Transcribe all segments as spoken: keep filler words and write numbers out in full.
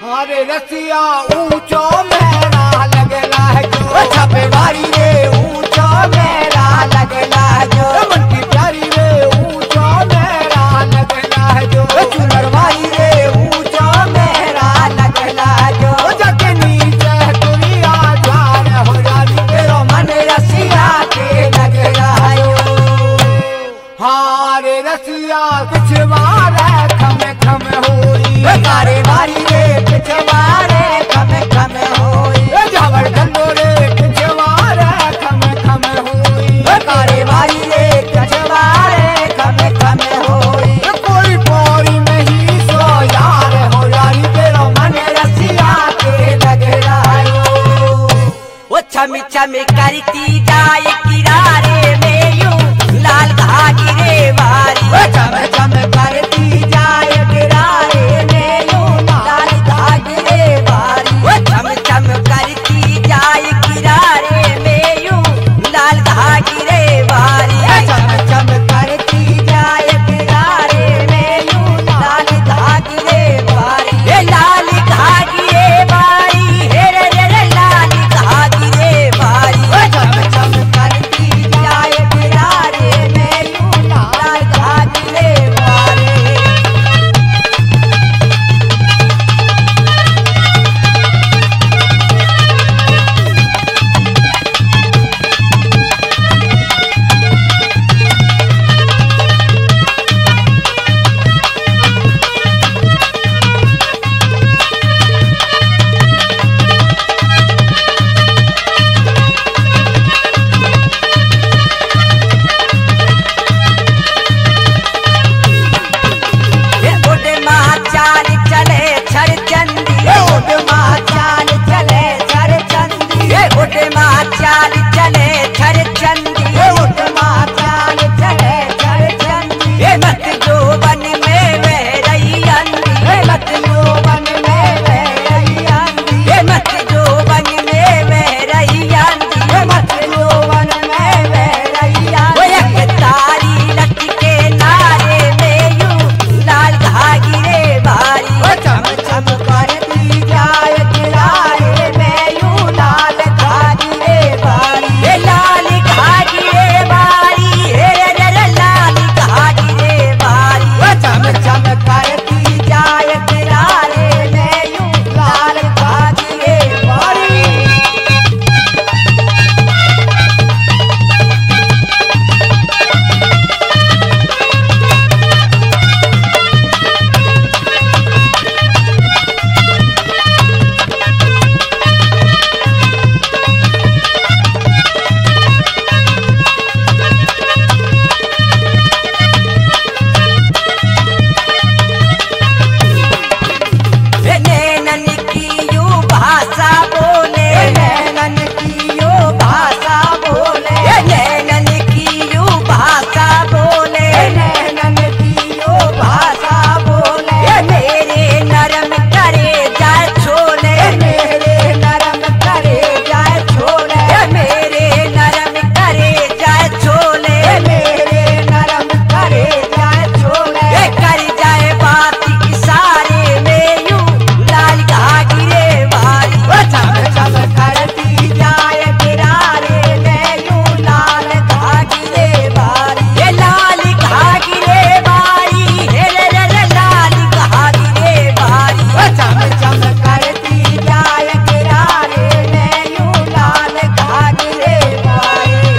अरे रसिया ऊंचो मेरा लगला है जो छपे बारी रे ऊंचो मेरा लगला है जो मन की प्यारी रे ऊंचो मेरा लगला है जो चुनरवाई रे ऊंचो मेरा लगला है जो जाके नीचे दुनिया जान हो जाती तेरा मन रसिया के लगला है हाँ रे रसिया पिछवारे खम खम होई तारे बारी रे पिछवारे खम खम होई झावर गंदो रे पिछवारे खम खम होई तारे बारी रे पिछवारे खम खम होई कोई पौरी नहीं सो यार हो यारी तेरा मन रसिया के लग रहा वो छम छम करती जाए किनारे में यूं लाल धागी रे वारी चम चम करती जाए किनारे में यूं लाल धागी रे वारी वो छम छम करती जाए किनारे में यूं लाल धागी रे वारी चम चम करती जाए किनारे में यूं लाल धागी रे वारी ये लाल धागी रे वारी हे रे रे रे लाल धागी रे वारी चम चम करती जाए किनारे में यूं लाल धागी रे वारी ये उड़ माँ चाल चले छर चंदी उड़ माँ चाल चले छर चंदी ये उड़ माँ चाल चले छर चंदी उड़ माँ चाल चले छर चंदी ये मत जो बन में बह रही अंधी मत यौवन में बह रही आंधी ये मत जो बन में बह रही अंधी मत यौवन में बह रही वो आंधी एक तारी लटके नारे में यूं लाल धागी रे भारी चम चम करती जाए किनारे में यूं लाल धागी रे बारी ये लाल धागी रे भारी हे रे रे लाल धागी रे भारी चम चम करती जाए किनारे में यूं लाल धागी रे बारी ये नैनन की यूं भाषा बोले नैनन की यो भाषा बोले ये नैनन की यूं भाषा बोले नैनन की यो भाषा बोले ये मेरे नरम करे जाए छोले मेरे नरम करे जाए छोले ये मेरे नरम करे जाए छोले मेरे नरम करे जाए छोले ये कर जाए बात इशारे में यूं लाल धागी रे भारी चम चम करती जाए किनारे में यूं लाल धागी रे बारी ये लाल धागी रे भारी हे रे रे रे लाल धागी रे भारी चम चम करती जाए किनारे में यूं लाल धागी रे बारी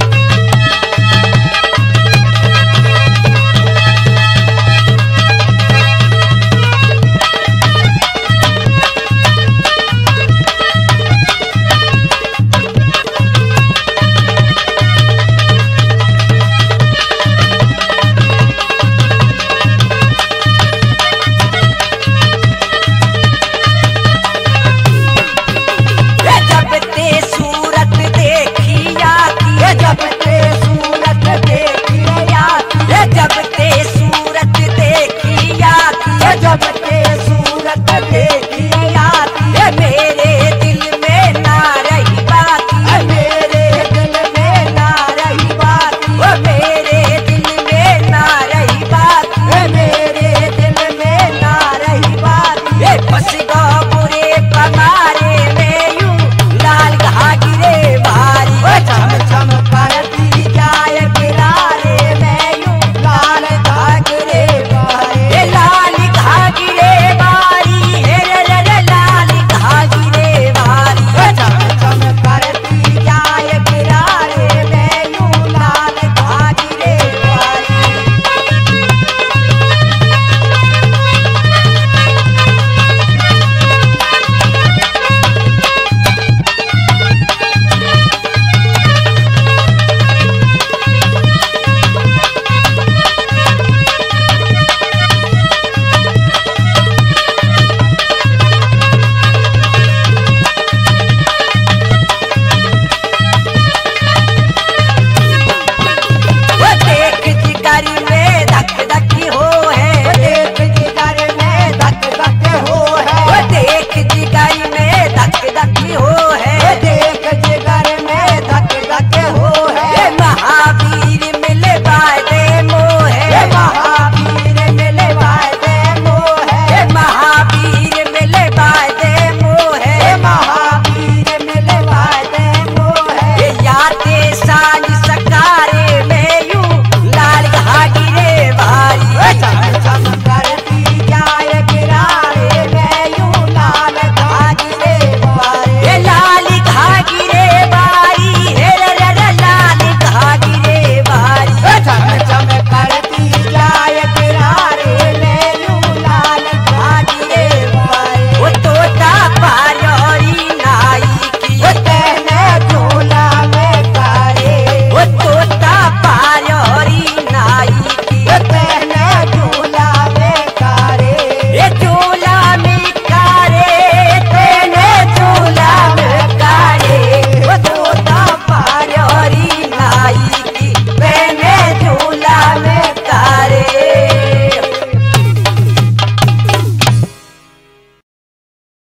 ये जब ते सूरत देखी आती ये जब ते सूरत देखी आती ये जब ते सूरत देखी आती ये जब ते सूरत देखी आती ये मेरे